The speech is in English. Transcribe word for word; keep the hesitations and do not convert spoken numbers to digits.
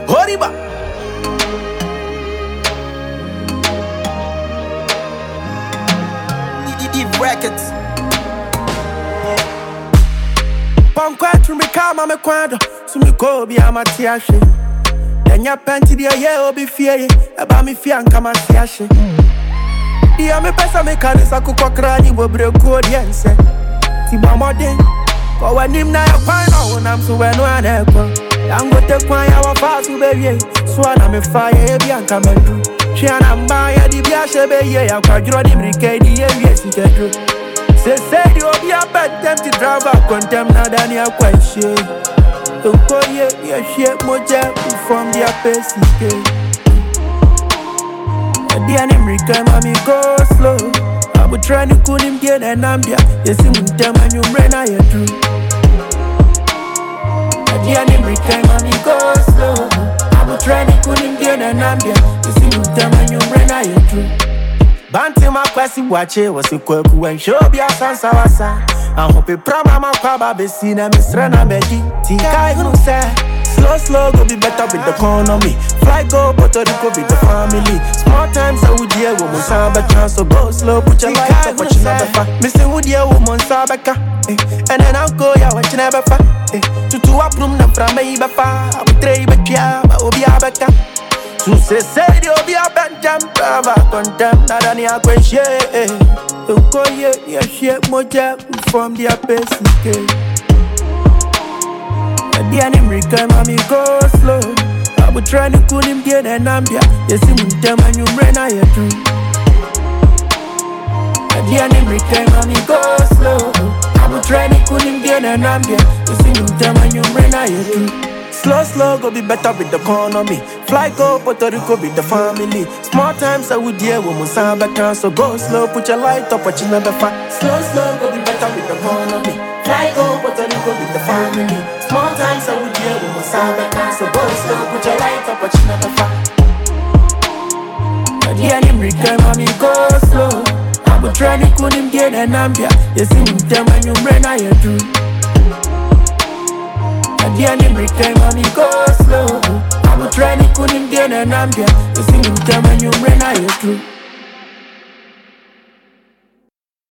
Horiba. Deep Records. Pankwa me kama me kwado, so me ko bi amati ahwe. Enya penti dia ye obi fie, eba me fie anka ma ti ahwe. Dia me pesa me kanisa kokokra ni bobre ko dia nse. Ti ba modern, ko wanim na ya kwan na wonam so we no aneko. Dangote kwan ya wa fa so be wie, so na me fa ye bi anka madu. Chiana mba ya di bi ahwe be ye ya kwadro di brike di ye wie sikadro. Say say you be a bad them to drive up condemn na than your question. Don't call ye your shit moja from the apace. At the end American mommy go slow. I would try to cool him get and I'm there. You see me tell man you ran I do. At the end American mommy go slow. I would try to cool him get and I'm there. You see me tell man you ran I do. Banti makwasi wache wasikweku when show be a sansa wasa. I hope it prama makwaba besi na misra na meji. Tika you say slow slow go be better with the economy. Fly go Puerto Rico with the family. Small times I would hear woman saba chance so go slow put your life up what you never find. Missing would hear woman sabaka. And then I'll go ya what you never find. Tutu aprum na frame ibafa. I would trade but ya ma obi abaka. So say say you be a bad jam, brava condemn, not any question. You go ye, you shake moja from the apace. At the end American mommy go slow. I would try to cool him get and I'm there. You see me tell man you ran I do. At the end American mommy go slow. I would try to cool him get and I'm there. You see me tell man you ran I do. Slow, slow, go be better with the economy. Fly go Puerto Rico with the family. Small times I would hear woman sound better. So go slow, put your light up, what you never find. Slow, slow, go be better with the economy. Fly go Puerto Rico with the family. Small times I would hear woman sound better. So go slow, put your light up, what you never find. At the end American mommy go slow. I would try to cool him get and I'm there. You see me tell man you ran I do. At the end American mommy go slow. I would try to cool him get and I'm there. You see me tell man you ran I do.